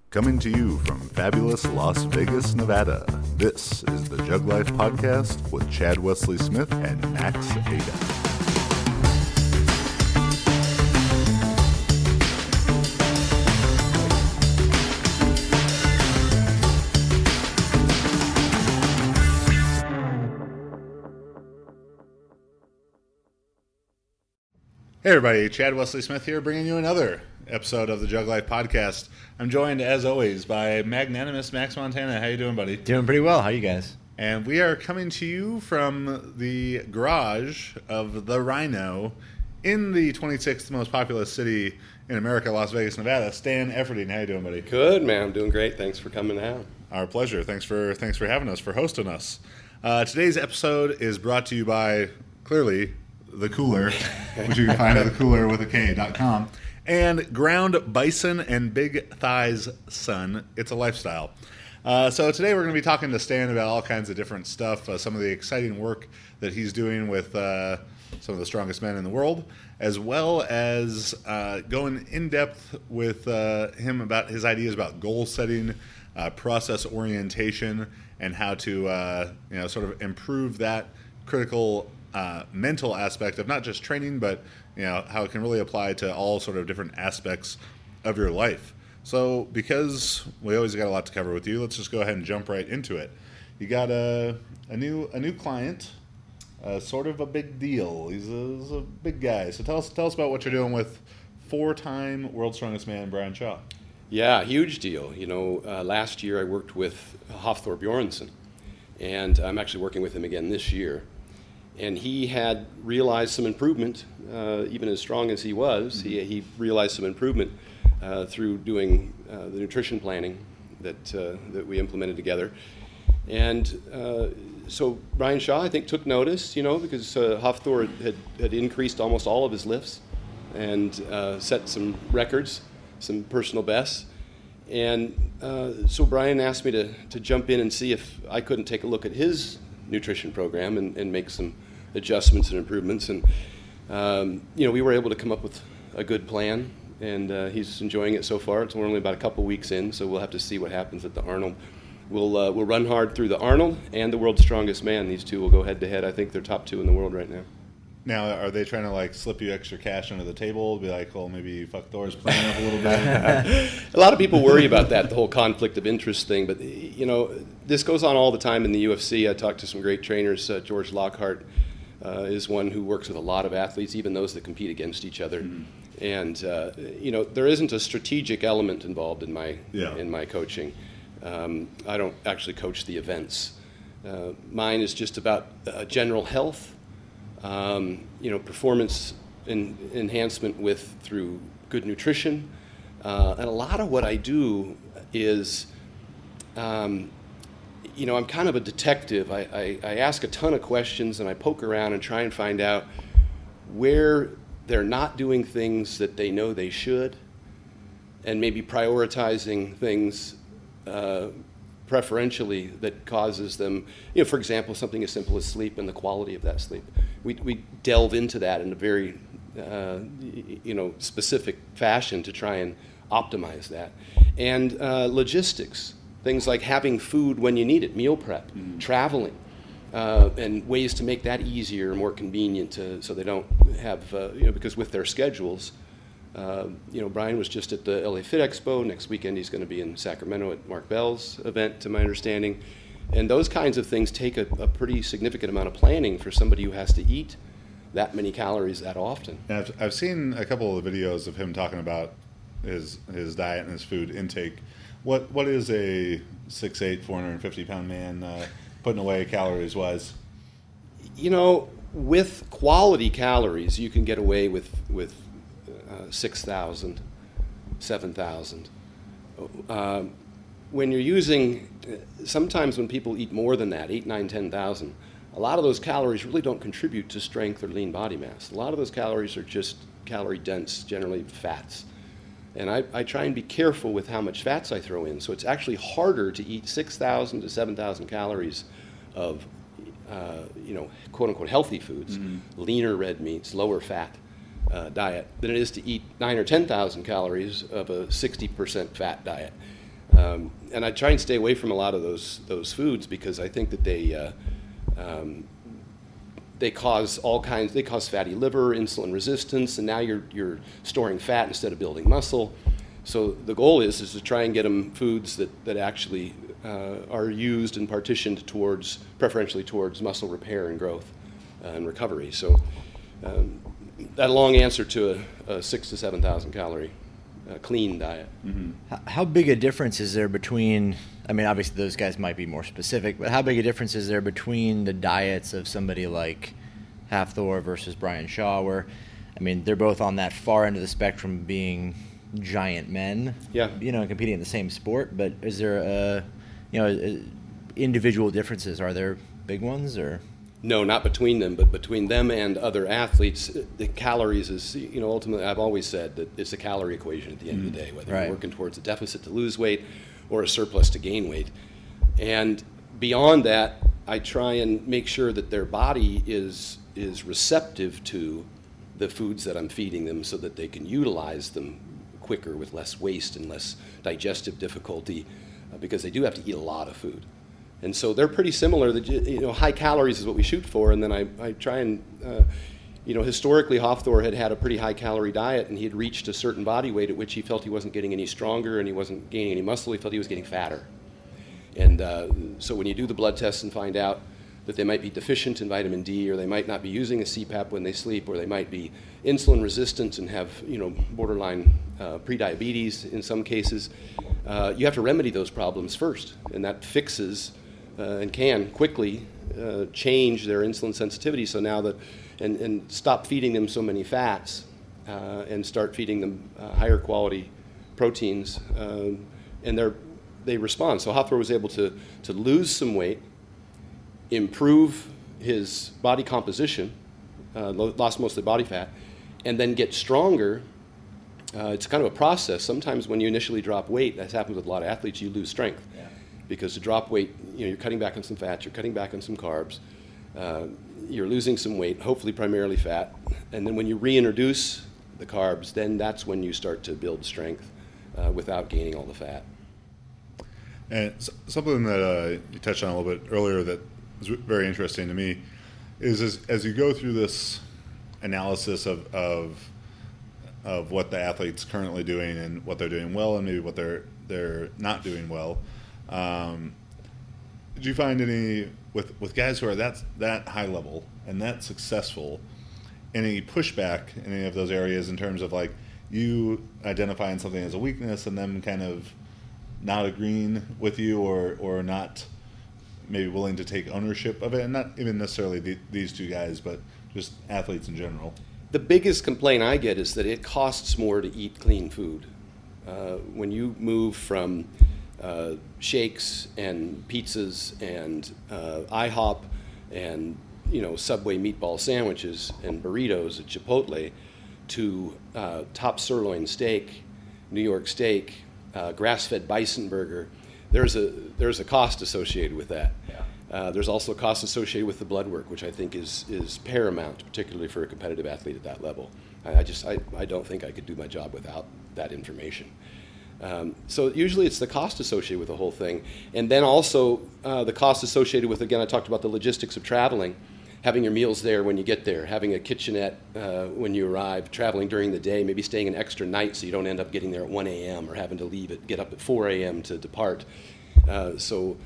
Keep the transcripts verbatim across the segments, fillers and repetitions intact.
Coming to you from fabulous Las Vegas, Nevada, this is the Jug Life Podcast with Chad Wesley Smith and Max Ada. Hey everybody, Chad Wesley Smith here, bringing you another episode of the Jug Life Podcast. I'm joined, as always, by magnanimous Max Montana. How you doing, buddy? Doing pretty well. How you guys? And we are coming to you from the garage of the Rhino in the twenty-sixth most populous city in America, Las Vegas, Nevada. Stan Efferding, how you doing, buddy? Good, man. I'm doing great. Thanks for coming out. Our pleasure. Thanks for thanks for having us, for hosting us. Uh, today's episode is brought to you by, clearly, The Cooler, which you can find at the cooler with a K dot com, and Ground Bison and Big Thighs Son. It's a lifestyle. Uh, so today we're going to be talking to Stan about all kinds of different stuff, uh, some of the exciting work that he's doing with uh, some of the strongest men in the world, as well as uh, going in depth with uh, him about his ideas about goal setting, uh, process orientation, and how to uh, you know sort of improve that critical Uh, mental aspect of not just training, but you know how it can really apply to all sort of different aspects of your life. So, because we always got a lot to cover with you, let's just go ahead and jump right into it. You got a a new a new client, uh, sort of a big deal. He's a, he's a big guy. So tell us tell us about what you're doing with four-time World's Strongest Man Brian Shaw. Yeah, huge deal. You know, uh, last year I worked with Hafthor Bjornsson, and I'm actually working with him again this year. And he had realized some improvement, uh, even as strong as he was. Mm-hmm. He, he realized some improvement uh, through doing uh, the nutrition planning that uh, that we implemented together. And uh, so Brian Shaw, I think, took notice, you know, because uh, Hafthor had, had increased almost all of his lifts and uh, set some records, some personal bests. And uh, so Brian asked me to, to jump in and see if I couldn't take a look at his nutrition program and, and make some adjustments and improvements, and um, you know, we were able to come up with a good plan, and uh, he's enjoying it so far. It's only about a couple weeks in, so we'll have to see what happens at the Arnold. We'll uh, we'll run hard through the Arnold and the World's Strongest Man. These two will go head to head. I think they're top two in the world right now. Now, are they trying to like slip you extra cash under the table? Be like, well, maybe fuck Thor's playing up a little bit. A lot of people worry about that, the whole conflict of interest thing. But you know, this goes on all the time in the U F C. I talked to some great trainers. Uh, George Lockhart uh, is one who works with a lot of athletes, even those that compete against each other. Mm-hmm. And uh, you know, there isn't a strategic element involved in my yeah. in my coaching. Um, I don't actually coach the events. Uh, mine is just about uh, general health. Um, you know, performance in, enhancement with through good nutrition, uh, and a lot of what I do is, um, you know, I'm kind of a detective. I, I, I ask a ton of questions and I poke around and try and find out where they're not doing things that they know they should, and maybe prioritizing things uh, preferentially that causes them, you know, for example, something as simple as sleep and the quality of that sleep. We we delve into that in a very, uh, you know, specific fashion to try and optimize that. And uh, logistics, things like having food when you need it, meal prep, mm-hmm. traveling, uh, and ways to make that easier, more convenient to, so they don't have, uh, you know, because with their schedules, Uh, you know, Brian was just at the L A Fit Expo. Next weekend he's going to be in Sacramento at Mark Bell's event, to my understanding. And those kinds of things take a, a pretty significant amount of planning for somebody who has to eat that many calories that often. Yeah, I've, I've seen a couple of the videos of him talking about his his diet and his food intake. What What is a six foot eight, four hundred fifty pound man uh, putting away calories-wise? You know, with quality calories, you can get away with, with Uh, six thousand, seven thousand. Uh, when you're using, sometimes when people eat more than that, eight, nine, ten thousand, a lot of those calories really don't contribute to strength or lean body mass. A lot of those calories are just calorie dense, generally fats. And I, I try and be careful with how much fats I throw in. So it's actually harder to eat six thousand to seven thousand calories of, uh, you know, quote unquote healthy foods, mm-hmm. leaner red meats, lower fat. Uh, diet than it is to eat nine or ten thousand calories of a sixty percent fat diet. Um, and I try and stay away from a lot of those those foods because I think that they uh, um, they cause all kinds. They cause fatty liver, insulin resistance, and now you're you're storing fat instead of building muscle. So the goal is is to try and get them foods that that actually uh, are used and partitioned towards preferentially towards muscle repair and growth uh, and recovery. So um, that long answer to a, a six to seven thousand calorie uh, clean diet. Mm-hmm. How, how big a difference is there between? I mean, obviously those guys might be more specific, but how big a difference is there between the diets of somebody like Hafthor versus Brian Shaw? Where, I mean, they're both on that far end of the spectrum, being giant men. Yeah. You know, competing in the same sport. But is there a, you know, individual differences? Are there big ones or? No, not between them, but between them and other athletes. The calories is, you know, ultimately, I've always said that it's a calorie equation at the end mm, of the day, whether right. you're working towards a deficit to lose weight or a surplus to gain weight. And beyond that, I try and make sure that their body is is receptive to the foods that I'm feeding them so that they can utilize them quicker with less waste and less digestive difficulty uh, because they do have to eat a lot of food. And so they're pretty similar. That, you know, high calories is what we shoot for, and then I, I try and, uh, you know, historically Hafthor had had a pretty high calorie diet, and he had reached a certain body weight at which he felt he wasn't getting any stronger and he wasn't gaining any muscle. He felt he was getting fatter. And uh, so when you do the blood tests and find out that they might be deficient in vitamin D, or they might not be using a C PAP when they sleep, or they might be insulin resistant and have, you know, borderline uh, prediabetes in some cases, uh, you have to remedy those problems first, and that fixes uh, and can quickly uh, change their insulin sensitivity. So now that, and, and stop feeding them so many fats, uh, and start feeding them uh, higher quality proteins, um, and they're they respond. So Hafthor was able to to lose some weight, improve his body composition, uh, lost most of the body fat, and then get stronger. Uh, it's kind of a process. Sometimes when you initially drop weight, that happens with a lot of athletes, you lose strength. Yeah. Because to drop weight, you know, you're cutting back on some fats, you're cutting back on some carbs, uh, you're losing some weight, hopefully primarily fat, and then when you reintroduce the carbs, then that's when you start to build strength uh, without gaining all the fat. And something that uh, you touched on a little bit earlier that is very interesting to me is as, as you go through this analysis of, of of what the athlete's currently doing and what they're doing well and maybe what they're they're not doing well. Um, did you find any with with guys who are that that high level and that successful, any pushback in any of those areas in terms of like you identifying something as a weakness and them kind of not agreeing with you or or not maybe willing to take ownership of it, and not even necessarily the, these two guys, but just athletes in general? The biggest complaint I get is that it costs more to eat clean food. Uh, when you move from uh, shakes and pizzas and uh, IHOP and, you know, Subway meatball sandwiches and burritos at Chipotle to uh, top sirloin steak, New York steak, uh, grass-fed bison burger, there's a there's a cost associated with that. Yeah. Uh, there's also costs associated with the blood work, which I think is is paramount, particularly for a competitive athlete at that level. I, I just I, I don't think I could do my job without that information. Um, so usually it's the cost associated with the whole thing, and then also uh, the cost associated with, again, I talked about the logistics of traveling, having your meals there when you get there, having a kitchenette uh, when you arrive, traveling during the day, maybe staying an extra night so you don't end up getting there at one a.m. or having to leave it, get up at four a.m. to depart. Uh, so,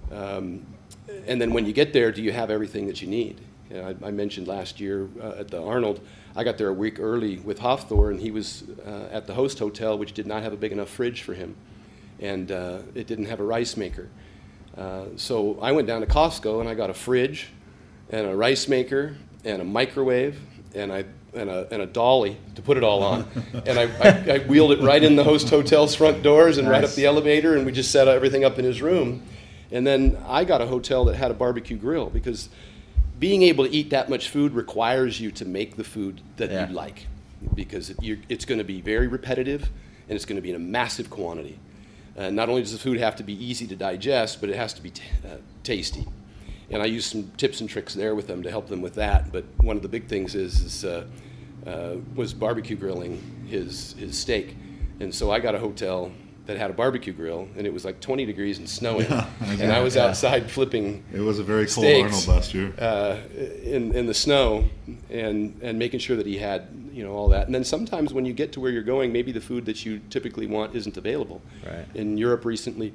um, and then when you get there, do you have everything that you need? You know, I, I mentioned last year uh, at the Arnold, I got there a week early with Hafthor, and he was uh, at the host hotel, which did not have a big enough fridge for him, and uh, it didn't have a rice maker. Uh, so I went down to Costco and I got a fridge and a rice maker and a microwave and I and a and a dolly to put it all on, and I, I, I wheeled it right in the host hotel's front doors and nice. Right up the elevator, and we just set everything up in his room. And then I got a hotel that had a barbecue grill, because being able to eat that much food requires you to make the food that yeah. you like, because it, you're, it's going to be very repetitive and it's going to be in a massive quantity. Uh, not only does the food have to be easy to digest, but it has to be t- uh, tasty. And I use some tips and tricks there with them to help them with that. But one of the big things is, is uh, uh, was barbecue grilling his his steak. And so I got a hotel that had a barbecue grill, and it was like twenty degrees and snowing, Yeah, and I was yeah. outside flipping. It was a very cold steaks, Arnold last year. Uh, in in the snow, and and making sure that he had, you know, all that. And then sometimes when you get to where you're going, maybe the food that you typically want isn't available. Right. In Europe recently,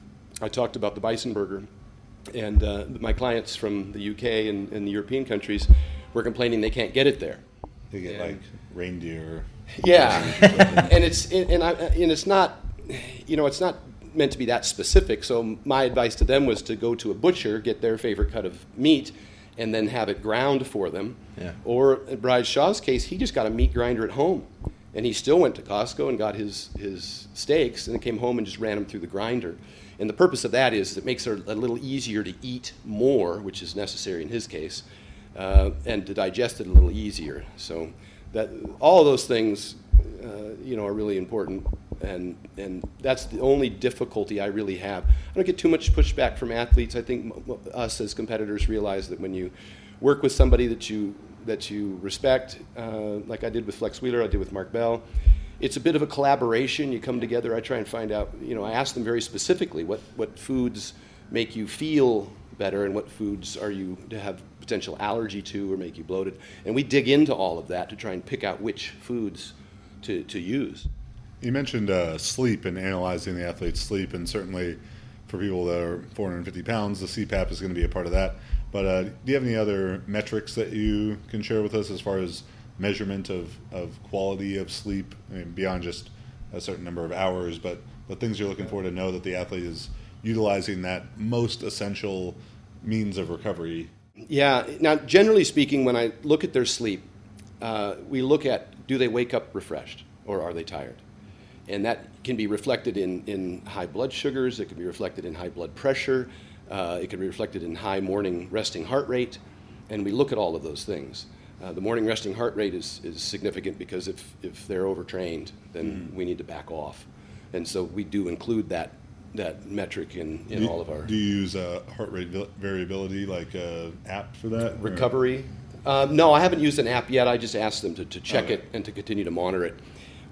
I talked about the bison burger, and uh, my clients from the U K and, and the European countries were complaining they can't get it there. You get And- like reindeer. Yeah, and it's and I and it's not, you know, it's not meant to be that specific. So my advice to them was to go to a butcher, get their favorite cut of meat, and then have it ground for them. Yeah. Or in Bride Shaw's case, he just got a meat grinder at home, and he still went to Costco and got his his steaks, and then came home and just ran them through the grinder. And the purpose of that is it makes it a little easier to eat more, which is necessary in his case, uh, and to digest it a little easier. So that all of those things, uh, you know, are really important, and and that's the only difficulty I really have. I don't get too much pushback from athletes. I think m- m- us as competitors realize that when you work with somebody that you that you respect, uh, like I did with Flex Wheeler, I did with Mark Bell, it's a bit of a collaboration. You come together. I try and find out. You know, I ask them very specifically what what foods make you feel better, and what foods are you to have potential allergy to or make you bloated. And we dig into all of that to try and pick out which foods to, to use. You mentioned uh, sleep and analyzing the athlete's sleep, and certainly for people that are four hundred fifty pounds, the C PAP is going to be a part of that. But uh, do you have any other metrics that you can share with us as far as measurement of, of quality of sleep? I mean, beyond just a certain number of hours, but, but things you're looking for to know that the athlete is utilizing that most essential means of recovery? Yeah. Now, generally speaking, when I look at their sleep, uh, we look at, do they wake up refreshed or are they tired? And that can be reflected in, in high blood sugars. It can be reflected in high blood pressure. Uh, it can be reflected in high morning resting heart rate. And we look at all of those things. Uh, the morning resting heart rate is, is significant because if, if they're overtrained, then mm. we need to back off. And so we do include that that metric in, in do, all of our... Do you use uh, heart rate variability, like an app for that? Recovery? Uh, no, I haven't used an app yet. I just asked them to, to check okay. it and to continue to monitor it.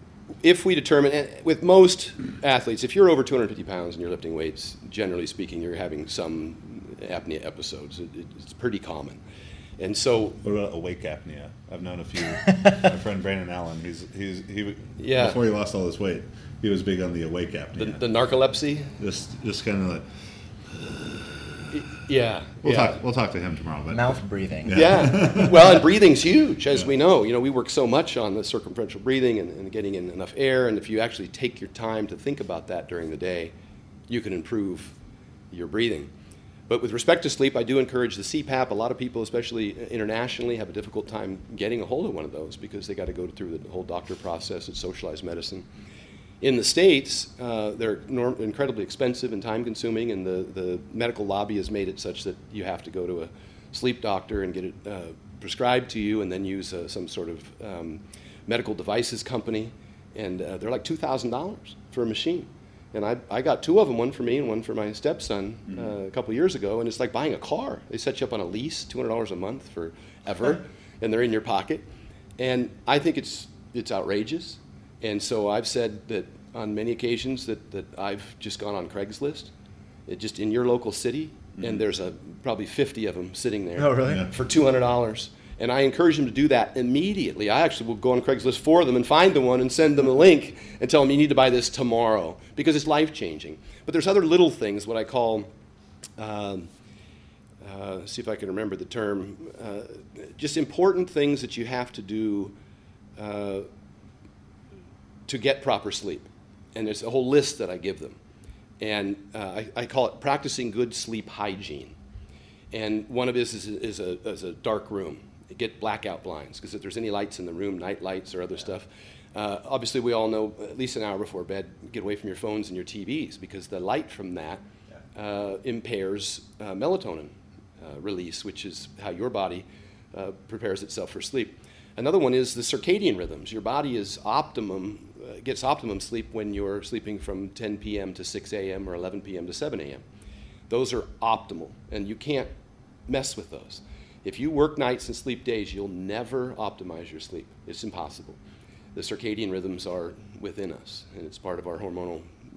If we determine, and with most athletes, if you're over two hundred fifty pounds and you're lifting weights, generally speaking, you're having some apnea episodes. It, it, it's pretty common. And so... What about awake apnea? I've known a few. My friend Brandon Allen, he's, he's, he, yeah. before he lost all this weight, he was big on the awake apnea. The, the narcolepsy? Just just kind of like... Yeah. We'll, yeah. Talk, we'll talk to him tomorrow. But, Mouth breathing. Yeah. yeah. Well, and breathing's huge, as yeah. we know. You know, we work so much on the circumferential breathing and, and getting in enough air, and if you actually take your time to think about that during the day, you can improve your breathing. But with respect to sleep, I do encourage the C PAP. A lot of people, especially internationally, have a difficult time getting a hold of one of those because they got to go through the whole doctor process and socialized medicine. In the States, uh, they're norm- incredibly expensive and time-consuming, and the, the medical lobby has made it such that you have to go to a sleep doctor and get it uh, prescribed to you and then use uh, some sort of um, medical devices company. And uh, they're like two thousand dollars for a machine. And I, I got two of them, one for me and one for my stepson, mm-hmm. uh, a couple of years ago. And it's like buying a car. They set you up on a lease, two hundred dollars a month forever, and they're in your pocket. And I think it's it's outrageous. And so I've said that on many occasions that, that I've just gone on Craigslist, it just in your local city, mm-hmm. and there's a probably fifty of them sitting there oh, really? yeah. for two hundred dollars. And I encourage them to do that immediately. I actually will go on Craigslist for them and find the one and send them a link and tell them you need to buy this tomorrow because it's life-changing. But there's other little things, what I call, um, uh, see if I can remember the term, uh, just important things that you have to do uh, to get proper sleep. And there's a whole list that I give them. And uh, I, I call it practicing good sleep hygiene. And one of this is, is, a, is a dark room. Get blackout blinds, because if there's any lights in the room, night lights or other stuff, uh, obviously we all know at least an hour before bed, get away from your phones and your T Vs, because the light from that uh, impairs uh, melatonin uh, release, which is how your body uh, prepares itself for sleep. Another one is the circadian rhythms. Your body is optimum, uh, gets optimum sleep when you're sleeping from ten p.m. to six a.m. or eleven p.m. to seven a.m. Those are optimal, and you can't mess with those. If you work nights and sleep days, you'll never optimize your sleep. It's impossible. The circadian rhythms are within us, and it's part of our hormonal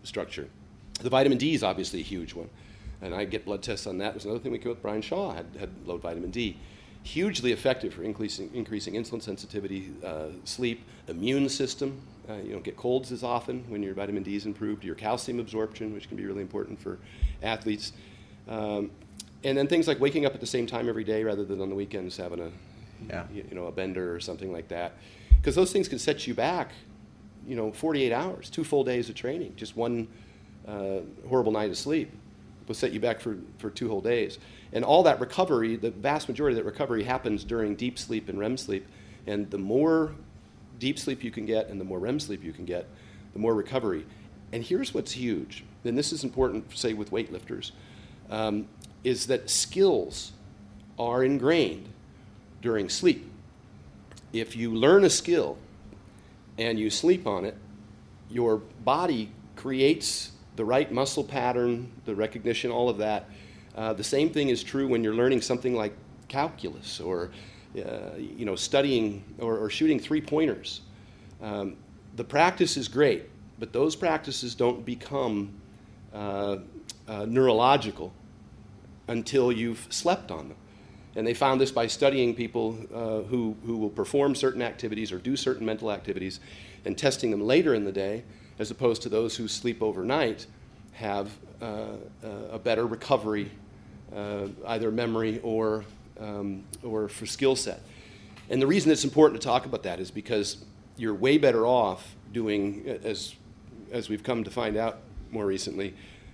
structure. The vitamin D is obviously a huge one, and I get blood tests on that. There's another thing we go with. Brian Shaw had, had low vitamin D. Hugely effective for increasing, increasing insulin sensitivity, uh, sleep, immune system. Uh, you don't get colds as often when your vitamin D is improved. Your calcium absorption, which can be really important for athletes. Um, and then things like waking up at the same time every day rather than on the weekends having a, yeah. you, you know, a bender or something like that. Because those things can set you back, you know, forty-eight hours, two full days of training. Just one uh, horrible night of sleep will set you back for, for two whole days. And all that recovery, the vast majority of that recovery happens during deep sleep and R E M sleep. And the more deep sleep you can get and the more R E M sleep you can get, the more recovery. And here's what's huge, and this is important, say, with weightlifters, um, is that skills are ingrained during sleep. If you learn a skill and you sleep on it, your body creates the right muscle pattern, the recognition, all of that. Uh, the same thing is true when you're learning something like calculus or uh, you know, studying or, or shooting three-pointers. Um, the practice is great, but those practices don't become uh, uh, neurological until you've slept on them. And they found this by studying people uh, who, who will perform certain activities or do certain mental activities and testing them later in the day, as opposed to those who sleep overnight have uh, a better recovery, uh, either memory or, um, or for skill set. And the reason it's important to talk about that is because you're way better off doing, as, as we've come to find out more recently,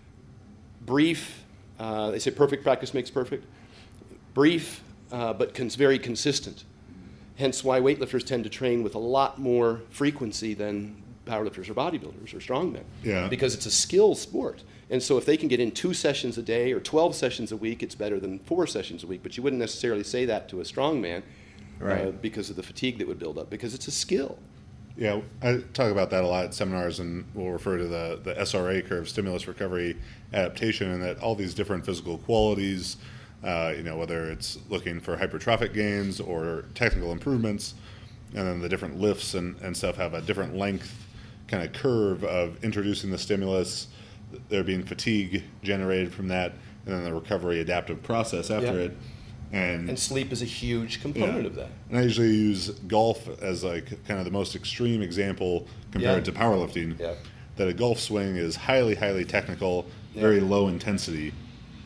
brief, uh, they say perfect practice makes perfect, brief uh, but cons- very consistent. Hence why weightlifters tend to train with a lot more frequency than powerlifters or bodybuilders or strongmen. Yeah. Because it's a skill sport. And so if they can get in two sessions a day or twelve sessions a week, it's better than four sessions a week. But you wouldn't necessarily say that to a strongman, right. uh, because of the fatigue that would build up, because it's a skill. Yeah, I talk about that a lot at seminars, and we'll refer to the, the S R A curve, stimulus recovery adaptation, and that all these different physical qualities, uh, you know, whether it's looking for hypertrophic gains or technical improvements, and then the different lifts and, and stuff have a different length kind of curve of introducing the stimulus, there being fatigue generated from that, and then the recovery adaptive process after Yeah. it. And, And sleep is a huge component yeah. of that. And I usually use golf as like kind of the most extreme example compared Yeah. to powerlifting. Yeah. That a golf swing is highly, highly technical, Yeah. very low intensity.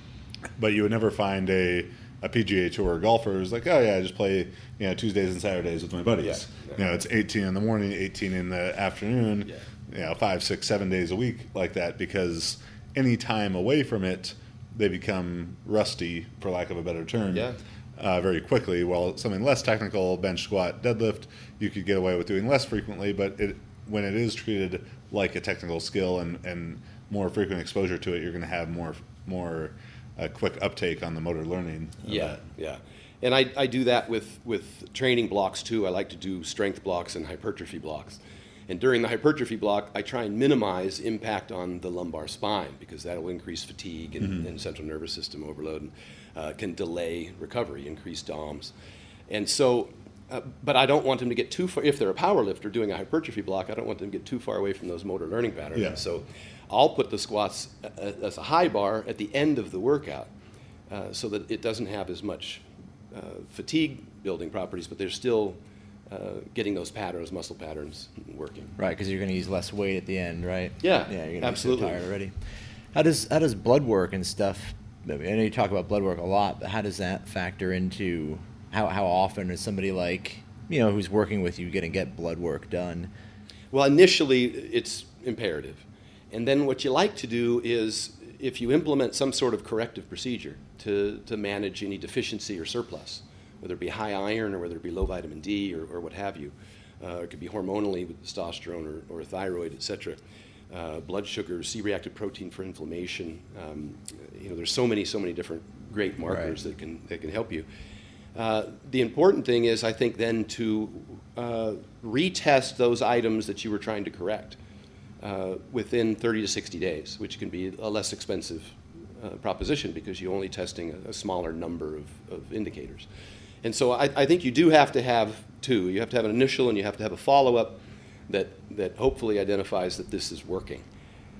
But you would never find a, a P G A Tour golfer who's like, oh yeah, I just play you know Tuesdays and Saturdays with my buddies. Yeah. Yeah. You know, it's eighteen in the morning, eighteen in the afternoon. Yeah. You know, five, six, seven days a week like that, because any time away from it, they become rusty, for lack of a better term. Yeah. Uh, very quickly. While something less technical, bench, squat, deadlift, you could get away with doing less frequently, but it, when it is treated like a technical skill and, and more frequent exposure to it, you're going to have more more uh, quick uptake on the motor learning. of Yeah, that. yeah. And I, I do that with, with training blocks too. I like to do strength blocks and hypertrophy blocks. And during the hypertrophy block, I try and minimize impact on the lumbar spine, because that will increase fatigue and, Mm-hmm. and central nervous system overload, and uh, can delay recovery, increase D O M S. And so, uh, but I don't want them to get too far. If they're a power lifter doing a hypertrophy block, I don't want them to get too far away from those motor learning patterns. Yeah. So I'll put the squats a- as a high bar at the end of the workout, uh, so that it doesn't have as much uh, fatigue building properties, but they're still Uh, getting those patterns, muscle patterns working. Right, because you're going to use less weight at the end, right? Yeah, Yeah, you're going to absolutely. be so tired already. How does how does blood work and stuff? I know you talk about blood work a lot, but how does that factor into how how often is somebody like you know who's working with you going to get blood work done? Well, initially it's imperative, and then what you like to do is, if you implement some sort of corrective procedure to to manage any deficiency or surplus, whether it be high iron or whether it be low vitamin D or, or what have you. Uh, it could be hormonally with testosterone or, or thyroid, et cetera. Uh, blood sugar, C-reactive protein for inflammation. Um, you know, there's so many, so many different great markers Right. that can that can help you. Uh, the important thing is, I think, then to uh, retest those items that you were trying to correct uh, within thirty to sixty days, which can be a less expensive uh, proposition, because you're only testing a, a smaller number of, of indicators. And so I, I think you do have to have two. You have to have an initial and you have to have a follow-up that, that hopefully identifies that this is working.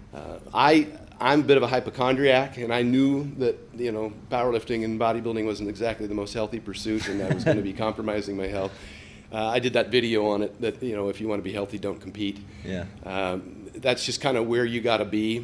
Uh, I, I'm a bit of a hypochondriac, and I knew that, you know, powerlifting and bodybuilding wasn't exactly the most healthy pursuit, and I was going to be compromising my health. Uh, I did that video on it that, you know, if you want to be healthy, don't compete. Yeah. Um, that's just kind of where you got to be.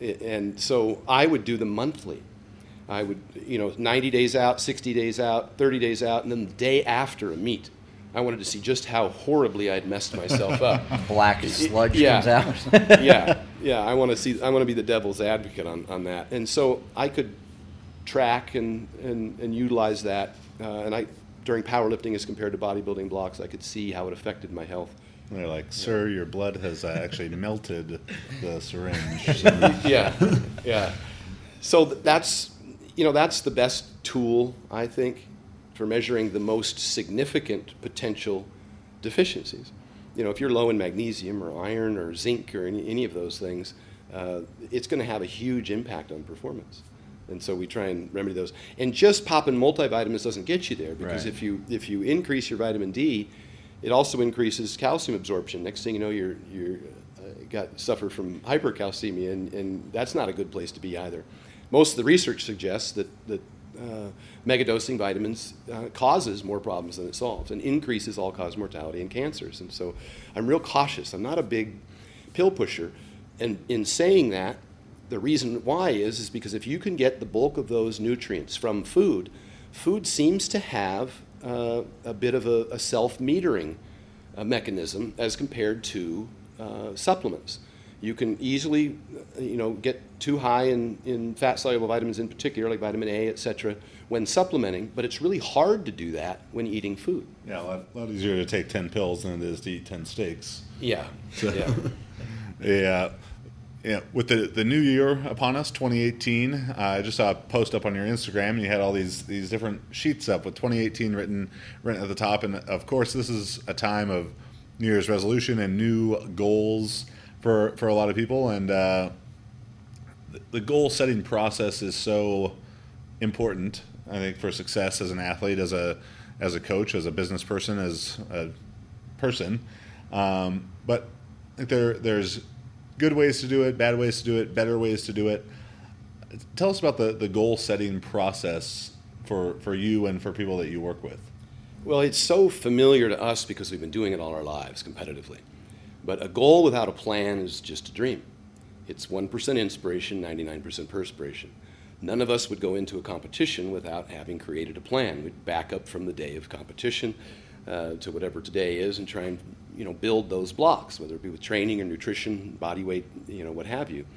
And so I would do them monthly. I would, you know, ninety days out, sixty days out, thirty days out, and then the day after a meet, I wanted to see just how horribly I'd messed myself up. Black sludge yeah. comes out. yeah, yeah. I want to see. I want to be the devil's advocate on, on that. And so I could track and and, and utilize that. Uh, and I, during powerlifting as compared to bodybuilding blocks, I could see how it affected my health. They're like, sir, your blood has uh, actually melted the syringe. yeah, yeah. So th- that's, you know, that's the best tool, I think, for measuring the most significant potential deficiencies. You know, if you're low in magnesium or iron or zinc or any, any of those things, uh, it's going to have a huge impact on performance. And so we try and remedy those. And just popping multivitamins doesn't get you there, because Right. if you if you increase your vitamin D, it also increases calcium absorption. Next thing you know, you're you're uh, got suffer from hypercalcemia, and, and that's not a good place to be either. Most of the research suggests that that uh, megadosing vitamins uh, causes more problems than it solves, and increases all-cause mortality and cancers. And so, I'm real cautious. I'm not a big pill pusher, and in saying that, the reason why is is because if you can get the bulk of those nutrients from food, food seems to have uh, a bit of a, a self-metering uh, mechanism as compared to uh, supplements. You can easily, you know, get too high in, in fat-soluble vitamins in particular, like vitamin A, et cetera, when supplementing, but it's really hard to do that when eating food. Yeah, a lot, a lot easier to take ten pills than it is to eat ten steaks. Yeah, So, yeah. yeah. Yeah, with the, the new year upon us, twenty eighteen, uh, I just saw a post up on your Instagram, and you had all these these different sheets up with twenty eighteen written written at the top. And of course, this is a time of New Year's resolution and new goals for for a lot of people. And uh, the goal setting process is so important, I think, for success as an athlete, as a as a coach, as a business person, as a person. Um, but I think there there's good ways to do it, bad ways to do it, better ways to do it. Tell us about the, the goal setting process for, for you and for people that you work with. Well, it's so familiar to us because we've been doing it all our lives competitively. But a goal without a plan is just a dream. It's one percent inspiration, ninety-nine percent perspiration. None of us would go into a competition without having created a plan. We'd back up from the day of competition uh, to whatever today is and try and, you know, build those blocks, whether it be with training or nutrition, body weight, you know, what have you.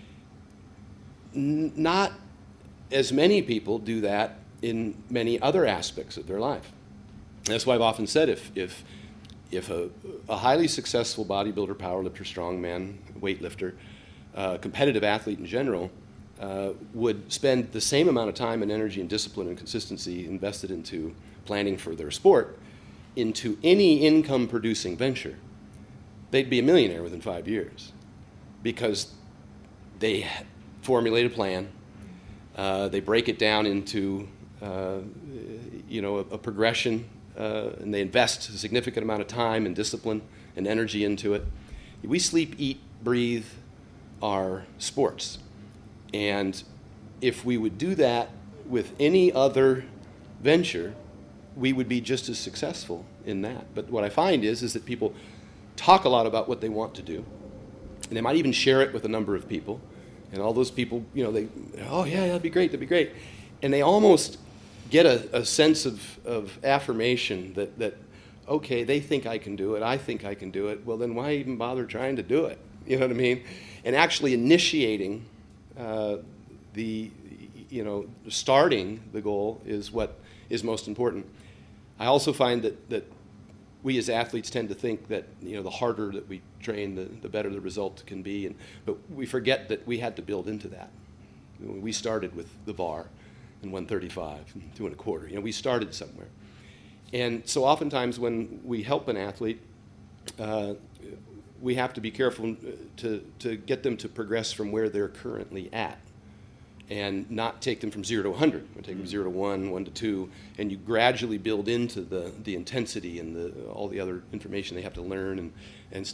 N- not as many people do that in many other aspects of their life. That's why I've often said if if if a, a highly successful bodybuilder, powerlifter, strongman, weightlifter, uh, competitive athlete in general, uh, would spend the same amount of time and energy and discipline and consistency invested into planning for their sport into any income-producing venture, they'd be a millionaire within five years because they formulate a plan, uh, they break it down into uh, you know, a, a progression, uh, and they invest a significant amount of time and discipline and energy into it. We sleep, eat, breathe our sports. And if we would do that with any other venture, we would be just as successful in that. But what I find is, is that people talk a lot about what they want to do, and they might even share it with a number of people. And all those people, you know, they, oh yeah, that'd be great, that'd be great. And they almost get a, a sense of, of affirmation that, that, okay, they think I can do it, I think I can do it, well then why even bother trying to do it? You know what I mean? And actually initiating uh, the, you know, starting the goal is what is most important. I also find that, that we as athletes tend to think that, you know, the harder that we train, the, the better the result can be. And, but we forget that we had to build into that. We started with the bar and one thirty-five, and two and a quarter. You know, we started somewhere. And so oftentimes when we help an athlete, uh, we have to be careful to, to get them to progress from where they're currently at and not take them from zero to one hundred. We take them from zero to one, one to two, and you gradually build into the, the intensity and the, all the other information they have to learn and, and stuff.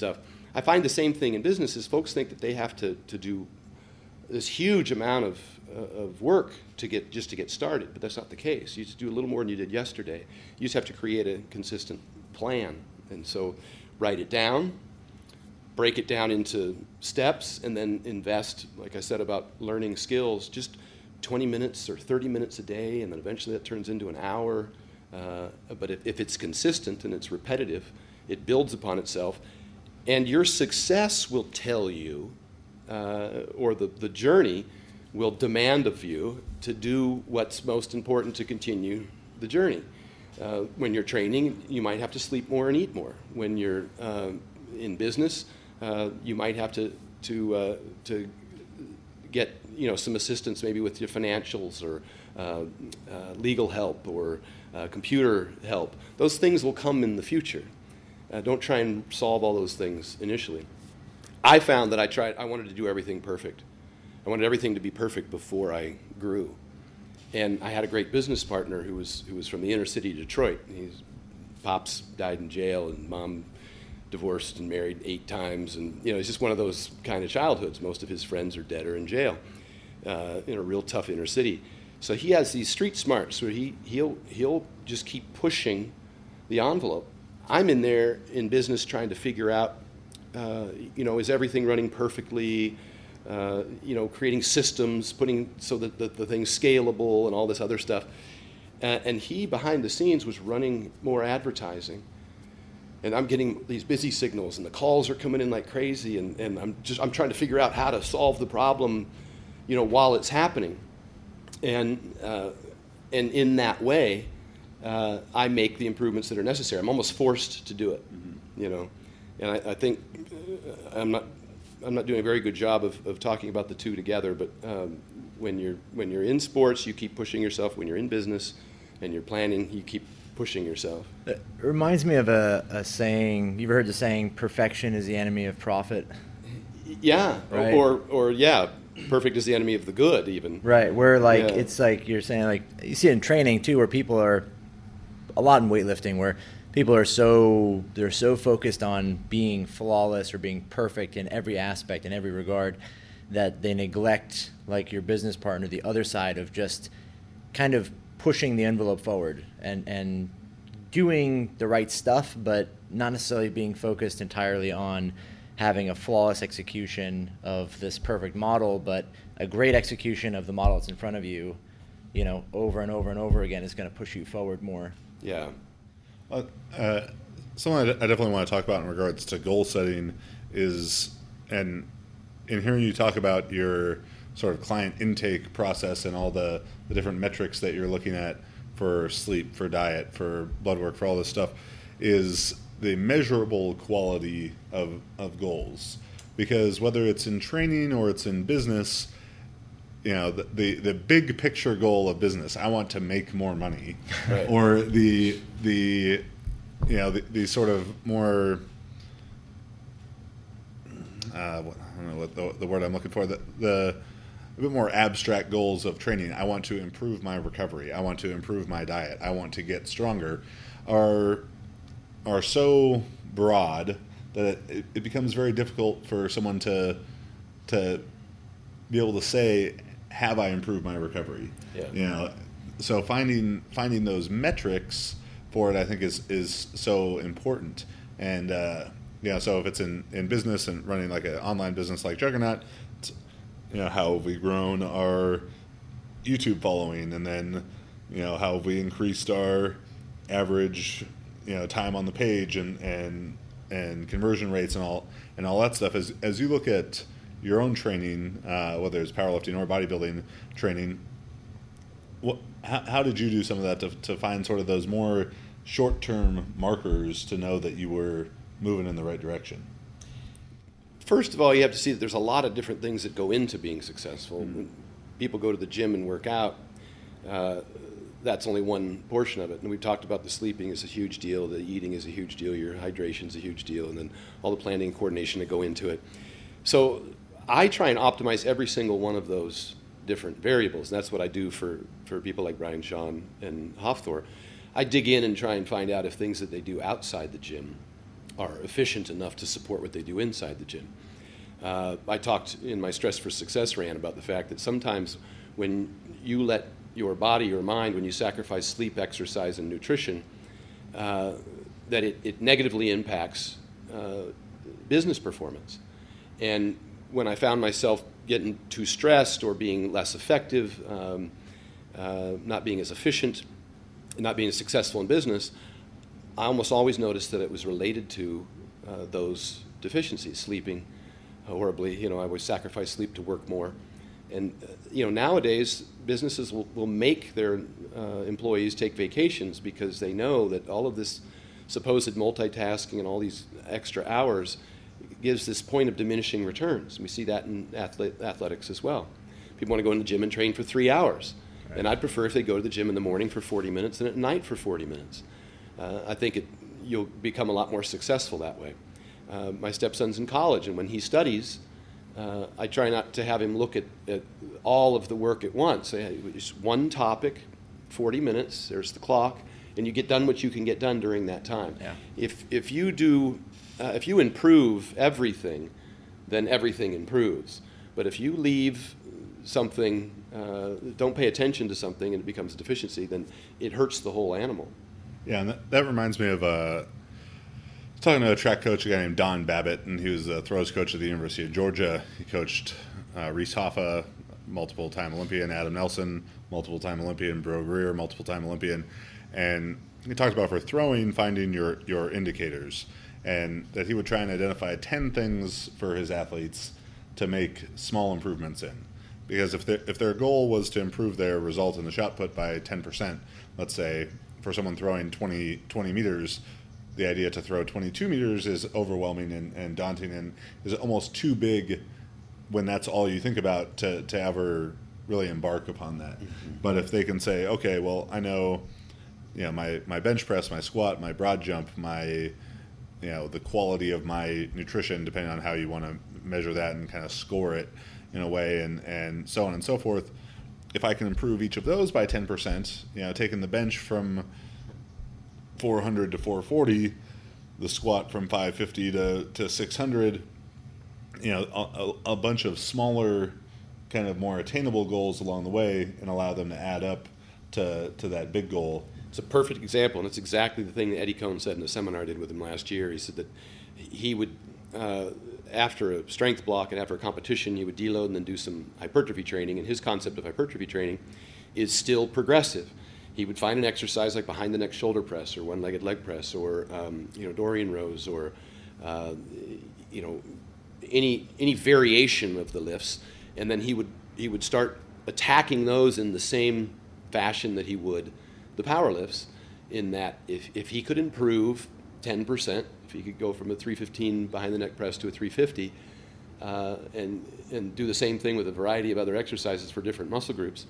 I find the same thing in businesses. Folks think that they have to, to do this huge amount of, uh, of work to get just to get started, but that's not the case. You just do a little more than you did yesterday. You just have to create a consistent plan. And so write it down, break it down into steps, and then invest, like I said about learning skills, just twenty minutes or thirty minutes a day, and then eventually that turns into an hour. Uh, but if, if it's consistent and it's repetitive, it builds upon itself. And your success will tell you, uh, or the, the journey will demand of you to do what's most important to continue the journey. Uh, when you're training, you might have to sleep more and eat more. When you're uh, in business, uh, you might have to to uh, to get you know some assistance maybe with your financials or uh, uh, legal help or uh, computer help. Those things will come in the future. Uh, don't try and solve all those things initially. I found that I tried. I wanted to do everything perfect. I wanted everything to be perfect before I grew. And I had a great business partner who was who was from the inner city of Detroit. His pops died in jail, and mom divorced and married eight times, and you know it's just one of those kind of childhoods. Most of his friends are dead or in jail uh, in a real tough inner city. So he has these street smarts where he he'll he'll just keep pushing the envelope. I'm in there in business trying to figure out, uh, you know, is everything running perfectly? Uh, you know, creating systems, putting so that the, the thing's scalable and all this other stuff. Uh, and he, behind the scenes, was running more advertising. And I'm getting these busy signals, and the calls are coming in like crazy, and, and I'm just I'm trying to figure out how to solve the problem, you know, while it's happening. And uh, and in that way, uh, I make the improvements that are necessary. I'm almost forced to do it, mm-hmm. you know. And I, I think uh, I'm not. I'm not doing a very good job of, of talking about the two together, but um, when you're when you're in sports, you keep pushing yourself. When you're in business and you're planning, you keep pushing yourself. It reminds me of a, a saying. You've heard the saying, "Perfection is the enemy of profit." Yeah, right? or or yeah, perfect is the enemy of the good, even. Right, where like yeah. it's like you're saying, like you see it in training too, where people are a lot in weightlifting, where people are so they're so focused on being flawless or being perfect in every aspect, in every regard, that they neglect, like your business partner, the other side of just kind of pushing the envelope forward and, and doing the right stuff, but not necessarily being focused entirely on having a flawless execution of this perfect model, but a great execution of the model that's in front of you, you know, over and over and over again is going to push you forward more. Yeah. Uh, uh, something I definitely want to talk about in regards to goal setting is, and in hearing you talk about your sort of client intake process and all the, the different metrics that you're looking at for sleep, for diet, for blood work, for all this stuff, is the measurable quality of, of goals. Because whether it's in training or it's in business, you know, the, the, the big picture goal of business, I want to make more money, right. or the, the, you know, the, the sort of more, uh, I don't know what the, the word I'm looking for, the, the a bit more abstract goals of training. I want to improve my recovery. I want to improve my diet. I want to get stronger, are, are so broad that it, it becomes very difficult for someone to, to be able to say, have I improved my recovery? Yeah. You know, so finding finding those metrics for it, I think, is is so important. And uh, you know, so if it's in, in business and running like an online business like Juggernaut, it's, you know, how have we grown our YouTube following, and then you know, how have we increased our average you know time on the page and and and conversion rates and all and all that stuff. As as you look at your own training, uh, whether it's powerlifting or bodybuilding training, what, how, how did you do some of that to, to find sort of those more short-term markers to know that you were moving in the right direction? First of all, you have to see that there's a lot of different things that go into being successful. Mm-hmm. When people go to the gym and work out, uh, that's only one portion of it. And we've talked about the sleeping is a huge deal, the eating is a huge deal, your hydration is a huge deal, and then all the planning and coordination that go into it. So I try and optimize every single one of those different variables. And that's what I do for, for people like Brian Shaw and Hafthor. I dig in and try and find out if things that they do outside the gym are efficient enough to support what they do inside the gym. Uh, I talked in my Stress for Success rant about the fact that sometimes when you let your body, your mind, when you sacrifice sleep, exercise, and nutrition, uh, that it, it negatively impacts uh, business performance. And when I found myself getting too stressed or being less effective, um, uh, not being as efficient, not being as successful in business, I almost always noticed that it was related to uh, those deficiencies, sleeping horribly. You know, I would sacrifice sleep to work more. And, uh, you know, nowadays, businesses will, will make their uh, employees take vacations because they know that all of this supposed multitasking and all these extra hours gives this point of diminishing returns. We see that in athlete, athletics as well. People want to go in the gym and train for three hours. Right. And I'd prefer if they go to the gym in the morning for forty minutes and at night for forty minutes. Uh, I think it, you'll become a lot more successful that way. Uh, my stepson's in college, and when he studies, uh, I try not to have him look at, at all of the work at once. It's one topic, forty minutes, there's the clock, and you get done what you can get done during that time. Yeah. If, if you do, uh, if you improve everything, then everything improves. But if you leave something, uh, don't pay attention to something and it becomes a deficiency, then it hurts the whole animal. Yeah, and that, that reminds me of uh, talking to a track coach, a guy named Don Babbitt, and he was the throws coach at the University of Georgia. He coached uh, Reese Hoffa, multiple-time Olympian, Adam Nelson, multiple-time Olympian, Bro Greer, multiple-time Olympian, and he talked about for throwing, finding your, your indicators, and that he would try and identify ten things for his athletes to make small improvements in. Because if, if their goal was to improve their result in the shot put by ten percent, let's say, for someone throwing twenty, twenty meters, the idea to throw twenty-two meters is overwhelming and, and daunting and is almost too big when that's all you think about to, to ever really embark upon that. Mm-hmm. But if they can say, okay, well, I know, you know, my, my bench press, my squat, my broad jump, my, you know, the quality of my nutrition, depending on how you want to measure that and kind of score it in a way, and, and so on and so forth. If I can improve each of those by ten percent, you know, taking the bench from four hundred to four forty, the squat from five fifty to, to six hundred, you know, a, a bunch of smaller, kind of more attainable goals along the way, and allow them to add up to, to that big goal. It's a perfect example, and it's exactly the thing that Eddie Cohn said in a seminar I did with him last year. He said that he would, uh, after a strength block and after a competition, he would deload and then do some hypertrophy training, and his concept of hypertrophy training is still progressive. He would find an exercise like behind the neck shoulder press or one-legged leg press or um, you know, Dorian rows or uh, you know, any any variation of the lifts, and then he would he would start attacking those in the same fashion that he would the power lifts, in that if, if he could improve ten percent, if he could go from a three fifteen behind the neck press to a three fifty, uh, and, and do the same thing with a variety of other exercises for different muscle groups,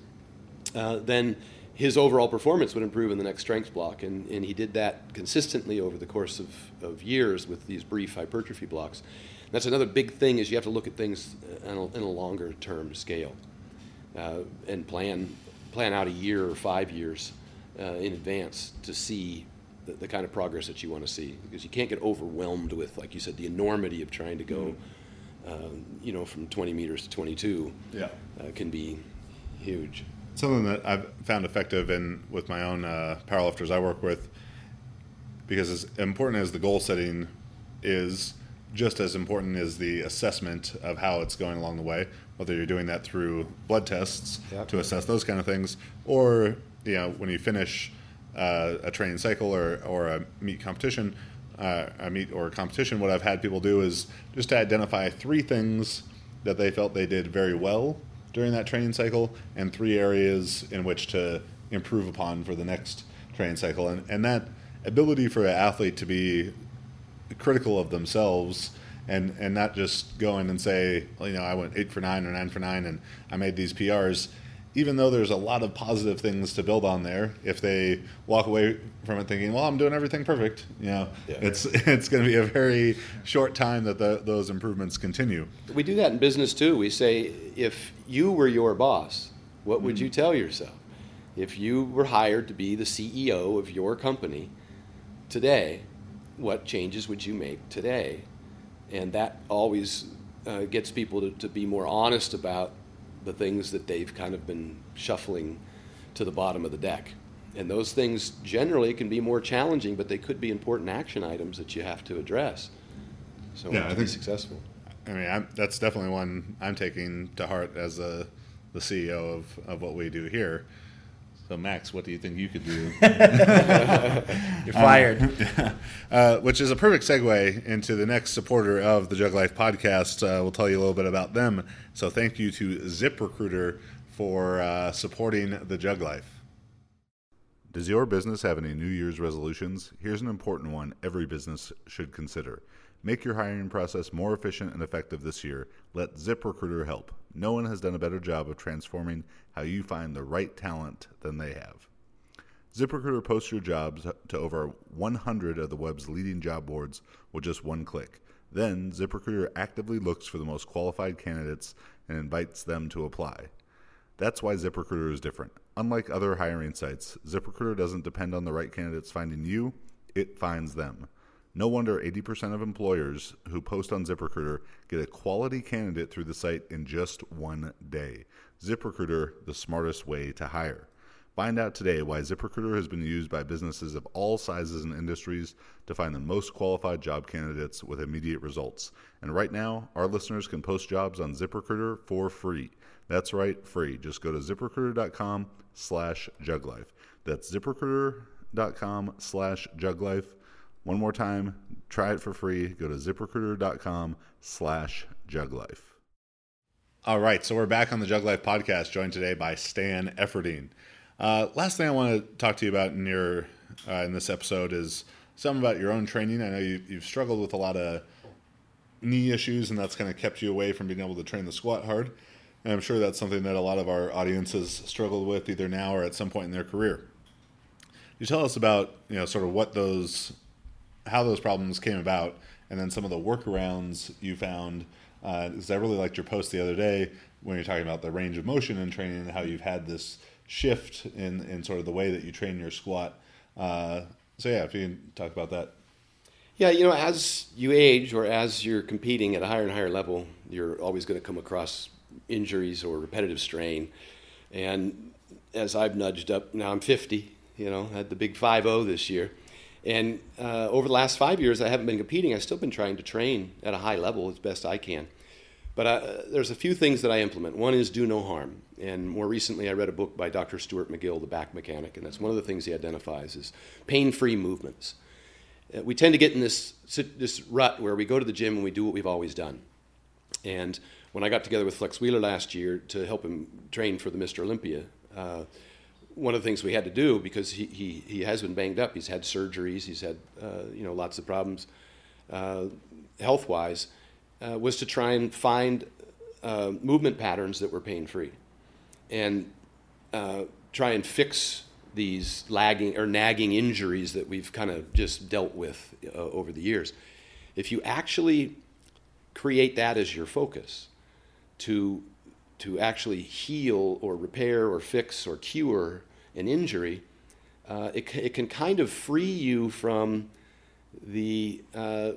uh, then his overall performance would improve in the next strength block. And, and he did that consistently over the course of, of years with these brief hypertrophy blocks. And that's another big thing, is you have to look at things in a, in a longer term scale uh, and plan, plan out a year or five years Uh, in advance to see the, the kind of progress that you want to see, because you can't get overwhelmed with, like you said, the enormity of trying to go, mm-hmm. um, you know, from twenty meters to twenty-two. Yeah, uh, can be huge. Something that I've found effective in with my own uh, powerlifters I work with, because as important as the goal setting is, just as important is the assessment of how it's going along the way, whether you're doing that through blood tests yep. to assess those kind of things, or you know, when you finish uh, a training cycle or, or a meet competition, uh, a meet or a competition, what I've had people do is just to identify three things that they felt they did very well during that training cycle, and three areas in which to improve upon for the next training cycle. And, and that ability for an athlete to be critical of themselves and, and not just go in and say, well, you know, I went eight for nine or nine for nine and I made these P Rs. Even though there's a lot of positive things to build on there, if they walk away from it thinking, well, I'm doing everything perfect, you know, yeah. it's it's going to be a very short time that the, those improvements continue. We do that in business too. We say, if you were your boss, what would mm-hmm. you tell yourself? If you were hired to be the C E O of your company today, what changes would you make today? And that always uh, gets people to, to be more honest about the things that they've kind of been shuffling to the bottom of the deck. And those things generally can be more challenging, but they could be important action items that you have to address. So yeah, to I be think, successful. I mean, I'm, that's definitely one I'm taking to heart as a, the C E O of, of what we do here. So, Max, what do you think you could do? You're fired. Um, uh, which is a perfect segue into the next supporter of the Jug Life podcast. Uh, we'll tell you a little bit about them. So thank you to ZipRecruiter for uh, supporting the Jug Life. Does your business have any New Year's resolutions? Here's an important one every business should consider. Make your hiring process more efficient and effective this year. Let ZipRecruiter help. No one has done a better job of transforming how you find the right talent than they have. ZipRecruiter posts your jobs to over one hundred of the web's leading job boards with just one click. Then, ZipRecruiter actively looks for the most qualified candidates and invites them to apply. That's why ZipRecruiter is different. Unlike other hiring sites, ZipRecruiter doesn't depend on the right candidates finding you, it finds them. No wonder eighty percent of employers who post on ZipRecruiter get a quality candidate through the site in just one day. ZipRecruiter, the smartest way to hire. Find out today why ZipRecruiter has been used by businesses of all sizes and industries to find the most qualified job candidates with immediate results. And right now, our listeners can post jobs on ZipRecruiter for free. That's right, free. Just go to ZipRecruiter.com slash JugLife. That's ZipRecruiter.com slash JugLife. One more time, try it for free. Go to ZipRecruiter.com slash JugLife. All right, so we're back on the Jug Life podcast, joined today by Stan Efferding. Uh, last thing I want to talk to you about in your uh, in this episode is something about your own training. I know you, you've struggled with a lot of knee issues, and that's kind of kept you away from being able to train the squat hard. And I'm sure that's something that a lot of our audiences struggled with either now or at some point in their career. You tell us about, you know, sort of what those, how those problems came about, and then some of the workarounds you found. Uh, because I really liked your post the other day when you're talking about the range of motion and training and how you've had this shift in, in sort of the way that you train your squat. Uh, so yeah, if you can talk about that. Yeah, you know, as you age or as you're competing at a higher and higher level, you're always going to come across injuries or repetitive strain. And as I've nudged up, now I'm fifty, you know, had the big five oh this year. And uh, over the last five years, I haven't been competing. I've still been trying to train at a high level as best I can. But uh, there's a few things that I implement. One is do no harm. And more recently, I read a book by Doctor Stuart McGill, The Back Mechanic, and that's one of the things he identifies is pain-free movements. Uh, we tend to get in this, this rut where we go to the gym and we do what we've always done. And when I got together with Flex Wheeler last year to help him train for the Mister Olympia, uh, one of the things we had to do, because he, he, he has been banged up, he's had surgeries, he's had uh, you know lots of problems uh, health-wise, uh, was to try and find uh, movement patterns that were pain-free and uh, try and fix these lagging or nagging injuries that we've kind of just dealt with uh, over the years. If you actually create that as your focus to to actually heal or repair or fix or cure an injury, uh, it, it can kind of free you from the uh,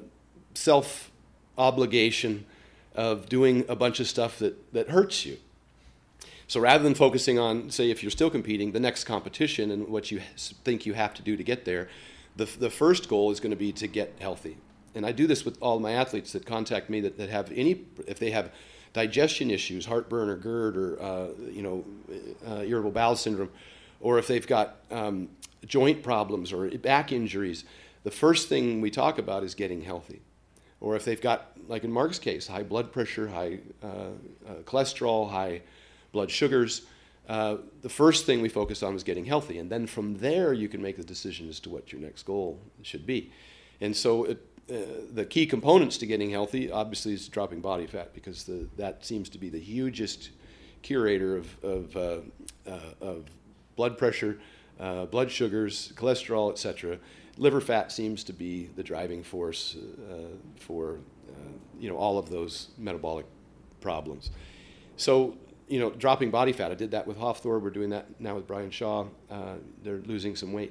self-obligation of doing a bunch of stuff that, that hurts you. So rather than focusing on, say, if you're still competing, the next competition and what you think you have to do to get there, the, the first goal is going to be to get healthy. And I do this with all my athletes that contact me that, that have any, if they have digestion issues, heartburn or GERD or uh, you know uh, irritable bowel syndrome, or if they've got um, joint problems or back injuries, the first thing we talk about is getting healthy. Or if they've got, like in Mark's case, high blood pressure, high uh, uh, cholesterol, high blood sugars, uh, the first thing we focus on is getting healthy. And then from there, you can make the decision as to what your next goal should be. And so it, Uh, the key components to getting healthy, obviously, is dropping body fat, because the, that seems to be the hugest curator of, of, uh, uh, of blood pressure, uh, blood sugars, cholesterol, et cetera. Liver fat seems to be the driving force uh, for uh, you know all of those metabolic problems. So, you know, dropping body fat. I did that with Hafthor. We're doing that now with Brian Shaw. Uh, they're losing some weight.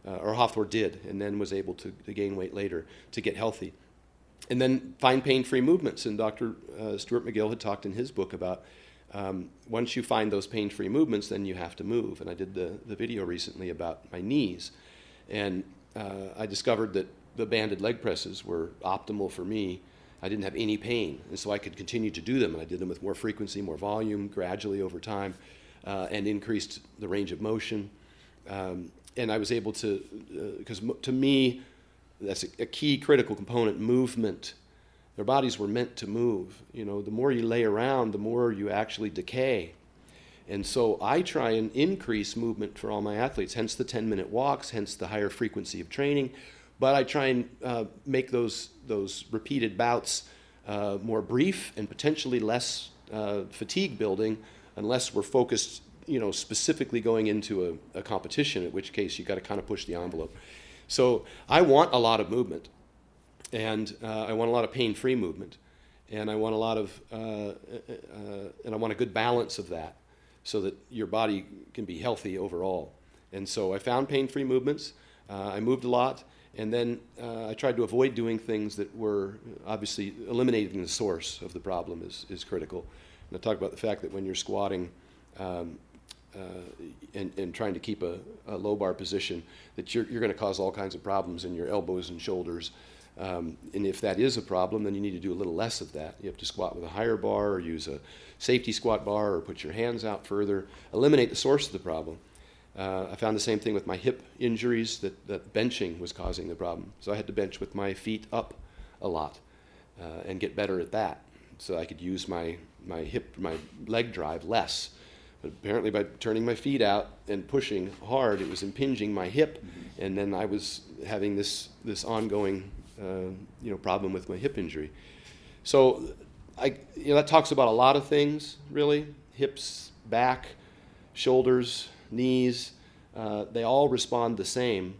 uh, or Hafthor did, and then was able to, to gain weight later to get healthy. And then find pain-free movements. And Doctor Uh, Stuart McGill had talked in his book about um, once you find those pain-free movements, then you have to move. And I did the, the video recently about my knees. And uh, I discovered that the banded leg presses were optimal for me. I didn't have any pain, and so I could continue to do them. And I did them with more frequency, more volume, gradually over time, uh, and increased the range of motion. Um, and I was able to, because uh, to me, that's a, a key critical component, movement. Their bodies were meant to move. You know, the more you lay around, the more you actually decay. And so I try and increase movement for all my athletes, hence the ten-minute walks, hence the higher frequency of training. But I try and uh, make those, those repeated bouts uh, more brief and potentially less uh, fatigue building, unless we're focused, you know, specifically going into a, a competition, in which case you've got to kind of push the envelope. So I want a lot of movement, and uh, I want a lot of pain-free movement, and I want a lot of, uh, uh, and I want a good balance of that, so that your body can be healthy overall. And so I found pain-free movements. Uh, I moved a lot, and then uh, I tried to avoid doing things that were obviously eliminating the source of the problem is is critical. And I talked about the fact that when you're squatting. Um, Uh, and, and trying to keep a, a low bar position, that you're, you're going to cause all kinds of problems in your elbows and shoulders. Um, and if that is a problem, then you need to do a little less of that. You have to squat with a higher bar, or use a safety squat bar, or put your hands out further. Eliminate the source of the problem. Uh, I found the same thing with my hip injuries, that, that benching was causing the problem. So I had to bench with my feet up a lot uh, and get better at that, so I could use my, my hip, my leg drive less. But apparently by turning my feet out and pushing hard, it was impinging my hip, mm-hmm. and then I was having this this ongoing uh, you know problem with my hip injury. So I you know that talks about a lot of things, really: hips, back, shoulders, knees. Uh, they all respond the same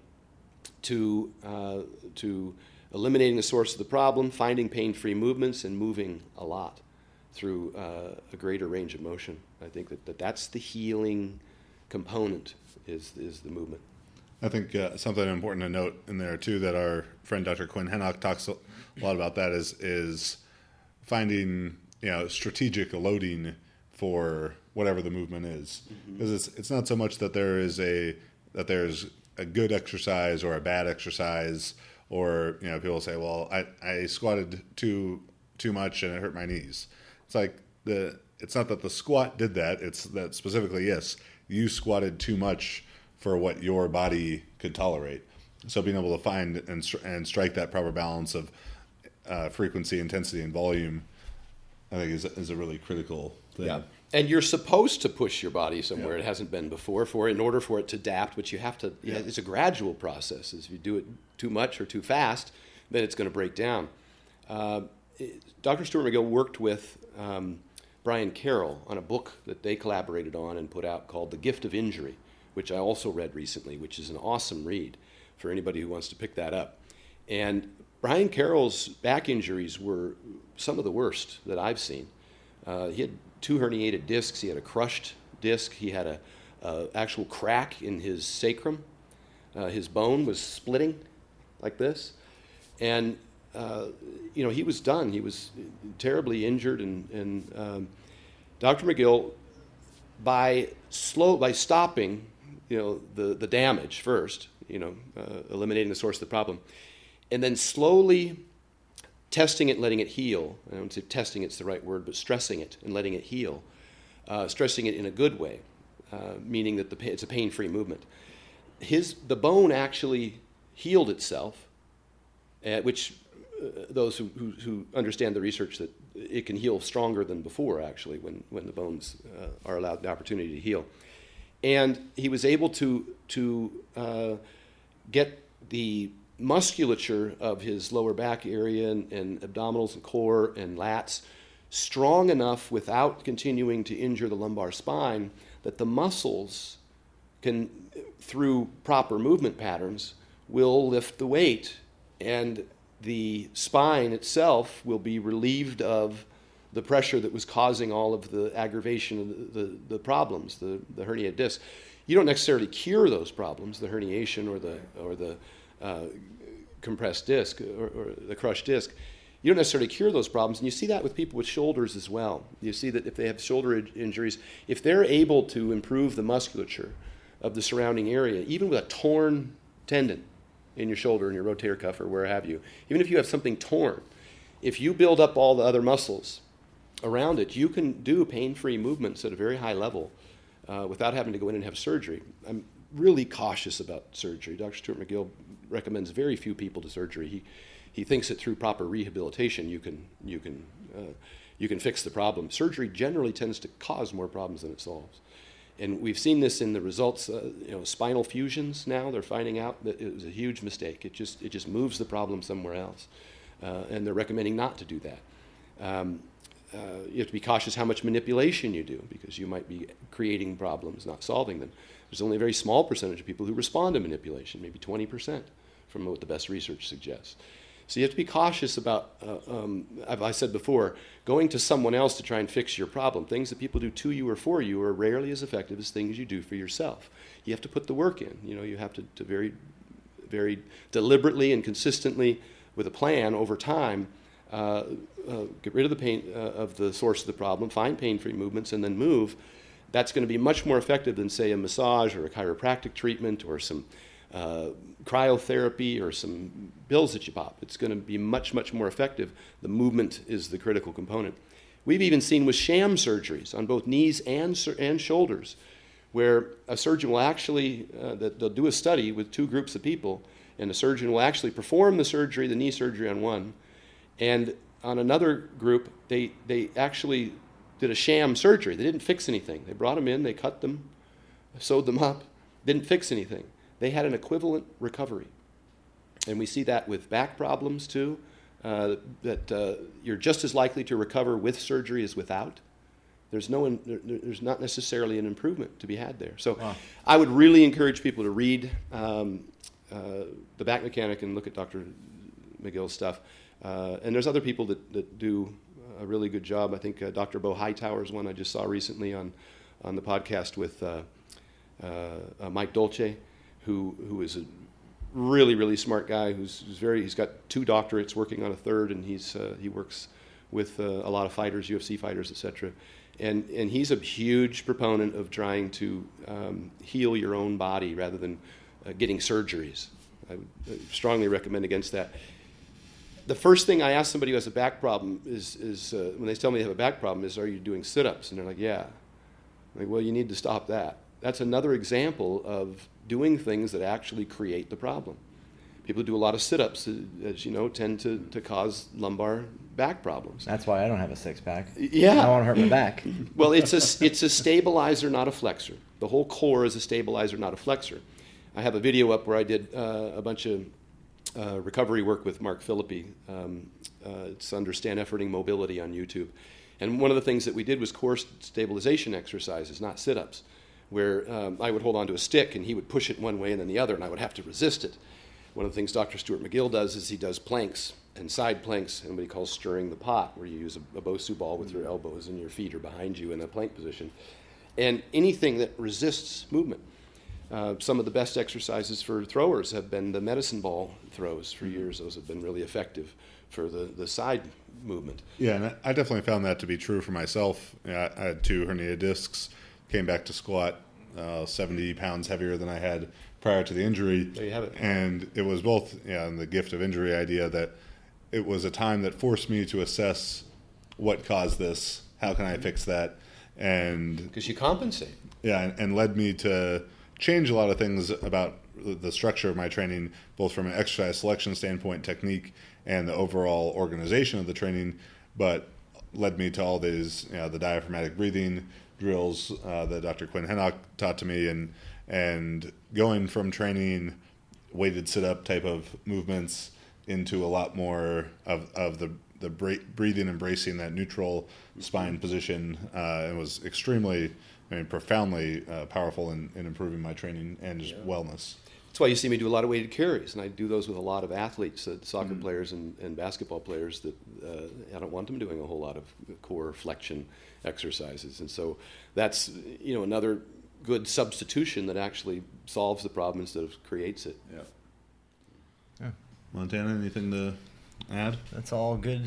to uh, to eliminating the source of the problem, finding pain-free movements, and moving a lot through uh, a greater range of motion. I think that, that that's the healing component, is is the movement. I think uh, something important to note in there too, that our friend Doctor Quinn Hennock talks a lot about, that is is finding, you know, strategic loading for whatever the movement is, because mm-hmm. it's it's not so much that there is a that there's a good exercise or a bad exercise, or, you know, people say, well, I, I squatted too too much and it hurt my knees. It's like the it's not that the squat did that. It's that specifically, yes, you squatted too much for what your body could tolerate. So being able to find and and strike that proper balance of uh, frequency, intensity, and volume, I think is is a really critical thing. Yeah, and you're supposed to push your body somewhere yeah. it hasn't been before, for in order for it to adapt. Which you have to. Yeah. It's a gradual process. If you do it too much or too fast, then it's going to break down. Uh, Doctor Stuart McGill worked with um, Brian Carroll on a book that they collaborated on and put out called The Gift of Injury, which I also read recently, which is an awesome read for anybody who wants to pick that up. And Brian Carroll's back injuries were some of the worst that I've seen. Uh, he had two herniated discs. He had a crushed disc. He had a, a actual crack in his sacrum. Uh, his bone was splitting like this. And Uh, you know, he was done. He was terribly injured, and, and um, Doctor McGill, by slow, by stopping, you know, the, the damage first, you know, uh, eliminating the source of the problem, and then slowly testing it, letting it heal. I don't say testing, it's the right word, but stressing it and letting it heal, uh, stressing it in a good way, uh, meaning that the it's a pain-free movement. His the bone actually healed itself, uh, which. Uh, those who, who, who understand the research, that it can heal stronger than before, actually, when, when the bones uh, are allowed the opportunity to heal. And he was able to, to uh, get the musculature of his lower back area and, and abdominals and core and lats strong enough without continuing to injure the lumbar spine, that the muscles can, through proper movement patterns, will lift the weight, and the spine itself will be relieved of the pressure that was causing all of the aggravation of the, the, the problems, the, the herniated disc. You don't necessarily cure those problems, the herniation or the, or the uh, compressed disc or, or the crushed disc. You don't necessarily cure those problems, and you see that with people with shoulders as well. You see that if they have shoulder in- injuries, if they're able to improve the musculature of the surrounding area, even with a torn tendon in your shoulder, in your rotator cuff, or where have you, even if you have something torn, if you build up all the other muscles around it, you can do pain-free movements at a very high level uh, without having to go in and have surgery. I'm really cautious about surgery. Doctor Stuart McGill recommends very few people to surgery. He he thinks that through proper rehabilitation you can you can uh, you can fix the problem. Surgery generally tends to cause more problems than it solves. And we've seen this in the results, uh, you know, spinal fusions now. They're finding out that it was a huge mistake. It just, it just moves the problem somewhere else. Uh, and they're recommending not to do that. Um, uh, you have to be cautious how much manipulation you do, because you might be creating problems, not solving them. There's only a very small percentage of people who respond to manipulation, maybe twenty percent from what the best research suggests. So you have to be cautious about, uh, um, as I said before, going to someone else to try and fix your problem. Things that people do to you or for you are rarely as effective as things you do for yourself. You have to put the work in. You know, you have to, to very, very deliberately and consistently, with a plan over time, uh, uh, get rid of the pain uh, of the source of the problem, find pain-free movements, and then move. That's going to be much more effective than, say, a massage or a chiropractic treatment or some uh, cryotherapy or some pills that you pop. It's going to be much, much more effective. The movement is the critical component. We've even seen with sham surgeries on both knees and, and shoulders, where a surgeon will actually, uh, that they'll do a study with two groups of people, and a surgeon will actually perform the surgery, the knee surgery on one, and on another group, they, they actually did a sham surgery. They didn't fix anything. They brought them in, they cut them, sewed them up, didn't fix anything. They had an equivalent recovery. And we see that with back problems too, uh, that uh, you're just as likely to recover with surgery as without. There's, no, in, there, there's not necessarily an improvement to be had there. So wow. I would really encourage people to read um, uh, The Back Mechanic and look at Doctor McGill's stuff. Uh, and there's other people that, that do a really good job. I think uh, Doctor Bo Hightower's one I just saw recently on, on the podcast with uh, uh, uh, Mike Dolce, who who is a really, really smart guy who's, who's very, he's got two doctorates, working on a third, and he's uh, he works with uh, a lot of fighters, U F C fighters, et cetera. And, and he's a huge proponent of trying to um, heal your own body rather than uh, getting surgeries. I would strongly recommend against that. The first thing I ask somebody who has a back problem is, is uh, when they tell me they have a back problem, is, are you doing sit-ups? And they're like, yeah. I'm like, well, you need to stop that. That's another example of doing things that actually create the problem. People who do a lot of sit-ups, as you know, tend to, to cause lumbar back problems. That's why I don't have a six-pack. Yeah. I don't want to hurt my back. Well, it's a, it's a stabilizer, not a flexor. The whole core is a stabilizer, not a flexor. I have a video up where I did uh, a bunch of uh, recovery work with Mark Philippi. Um, uh, it's under Stan Efforting Mobility on YouTube. And one of the things that we did was core stabilization exercises, not sit-ups, where um, I would hold onto a stick and he would push it one way and then the other, and I would have to resist it. One of the things Doctor Stuart McGill does is he does planks and side planks, and what he calls stirring the pot, where you use a, a Bosu ball with your elbows and your feet are behind you in a plank position. And anything that resists movement. Uh, some of the best exercises for throwers have been the medicine ball throws for years. Those have been really effective for the, the side movement. Yeah, and I definitely found that to be true for myself. I had two herniated discs, came back to squat uh, seventy pounds heavier than I had prior to the injury. There you have it. And it was both, yeah, and the gift of injury idea that it was a time that forced me to assess what caused this, how can I fix that, and because you compensate. Yeah, and, and led me to change a lot of things about the structure of my training, both from an exercise selection standpoint, technique, and the overall organization of the training, but led me to all these, you know, the diaphragmatic breathing drills uh, that Doctor Quinn Hennock taught to me, and and going from training weighted sit-up type of movements into a lot more of, of the, the breathing and bracing, that neutral spine position. Uh, it was extremely, I mean, profoundly uh, powerful in, in improving my training and just yeah. wellness. That's why you see me do a lot of weighted carries, and I do those with a lot of athletes, uh, soccer Mm. players and, and basketball players that uh, I don't want them doing a whole lot of core flexion exercises. And so that's, you know, another good substitution that actually solves the problem instead of creates it. Yeah. Yeah. Montana, anything to add? That's all good.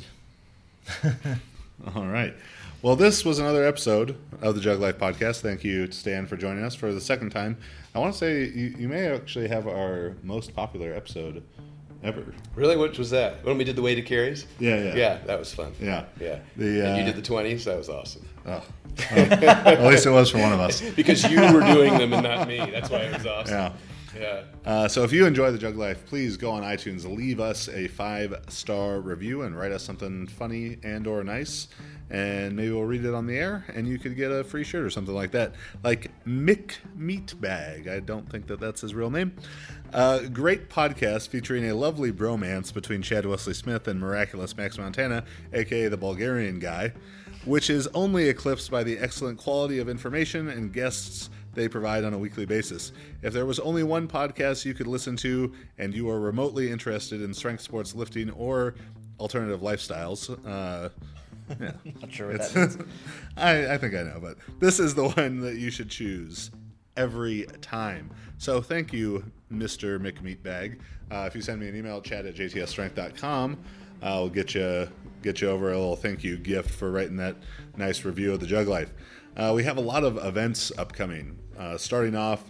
All right. Well, this was another episode of the Jug Life Podcast. Thank you to Stan for joining us for the second time. I want to say you, you may actually have our most popular episode ever. Really? Which was that? When we did the weighted carries? Yeah, yeah. Yeah, that was fun. Yeah. Yeah. The, and you uh, did the twenties? That was awesome. Oh. Well, at least it was for one of us. Because you were doing them and not me. That's why it was awesome. Yeah. Yeah. Uh, so if you enjoy the Jug Life, please go on iTunes, leave us a five-star review, and write us something funny and or nice, and maybe we'll read it on the air, and you could get a free shirt or something like that. Like Mick Meatbag. I don't think that that's his real name. Uh, great podcast featuring a lovely bromance between Chad Wesley Smith and Miraculous Max Montana, a k a the Bulgarian guy, which is only eclipsed by the excellent quality of information and guests they provide on a weekly basis. If there was only one podcast you could listen to and you are remotely interested in strength sports, lifting, or alternative lifestyles, uh, yeah. Not sure what It's- that means. I, I think I know, but this is the one that you should choose every time. So thank you, Mister McMeatbag. Uh, if you send me an email, chat at j t s strength dot com, I'll get you get you over a little thank you gift for writing that nice review of the Jug Life. Uh, we have a lot of events upcoming, uh, starting off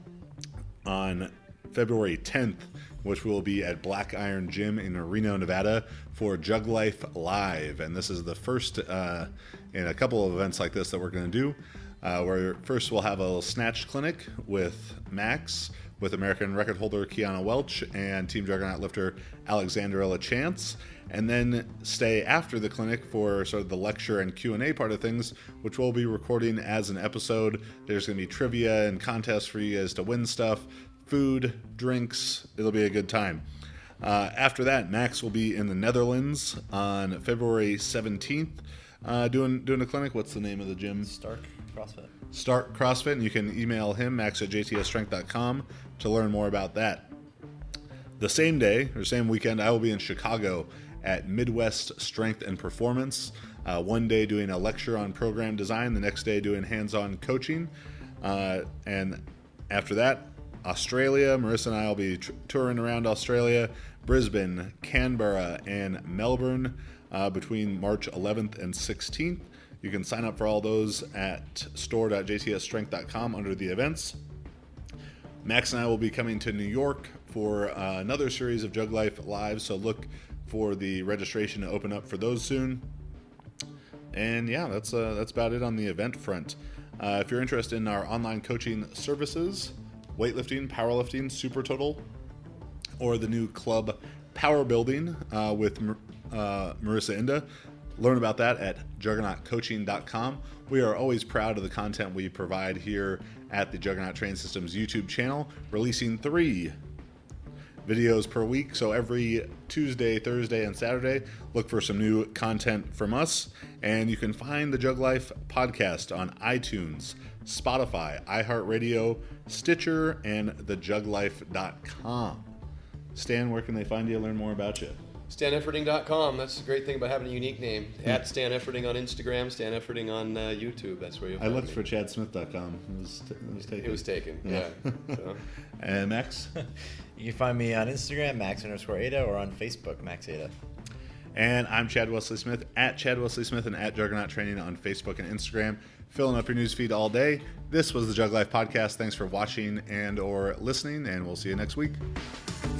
on February tenth, which will be at Black Iron Gym in Reno, Nevada for Jug Life Live. And this is the first uh, in a couple of events like this that we're going to do. Uh, where first we'll have a little snatch clinic with Max, with American record holder Kiana Welch and Team Juggernaut lifter Alexandra LaChance, and then stay after the clinic for sort of the lecture and Q and A part of things, which we'll be recording as an episode. There's going to be trivia and contests for you guys to win stuff, food, drinks. It'll be a good time. Uh, after that, Max will be in the Netherlands on February seventeenth uh, doing doing a clinic. What's the name of the gym? Stark CrossFit. Start CrossFit, and you can email him, max at j t s strength dot com, to learn more about that. The same day, or same weekend, I will be in Chicago at Midwest Strength and Performance. Uh, one day doing a lecture on program design, the next day doing hands-on coaching. Uh, and after that, Australia. Marissa and I will be tr- touring around Australia, Brisbane, Canberra, and Melbourne uh, between March eleventh and sixteenth. You can sign up for all those at store dot j t s strength dot com under the events. Max and I will be coming to New York for uh, another series of Jug Life Live, so look for the registration to open up for those soon. And yeah, that's uh, that's about it on the event front. Uh, if you're interested in our online coaching services, weightlifting, powerlifting, Super Total, or the new club Power Building uh, with uh, Marissa Inda, learn about that at juggernaut coaching dot com. We are always proud of the content we provide here at the Juggernaut Training Systems YouTube channel, releasing three videos per week. So every Tuesday, Thursday, and Saturday, look for some new content from us. And you can find the Jug Life podcast on iTunes, Spotify, iHeartRadio, Stitcher, and the jug life dot com. Stan, where can they find you, learn more about you? stan efferding dot com. That's the great thing about having a unique name. At Stan Efferding on Instagram, Stan Efferding on uh, YouTube. That's where you'll I find looked me. for chad smith dot com. It was, t- it was taken. It was taken, yeah. So. And Max? You can find me on Instagram, Max underscore Ada, or on Facebook, Max Ada. And I'm Chad Wesley Smith, at Chad Wesley Smith and at Juggernaut Training on Facebook and Instagram, filling up your newsfeed all day. This was the Jug Life Podcast. Thanks for watching and or listening, and we'll see you next week.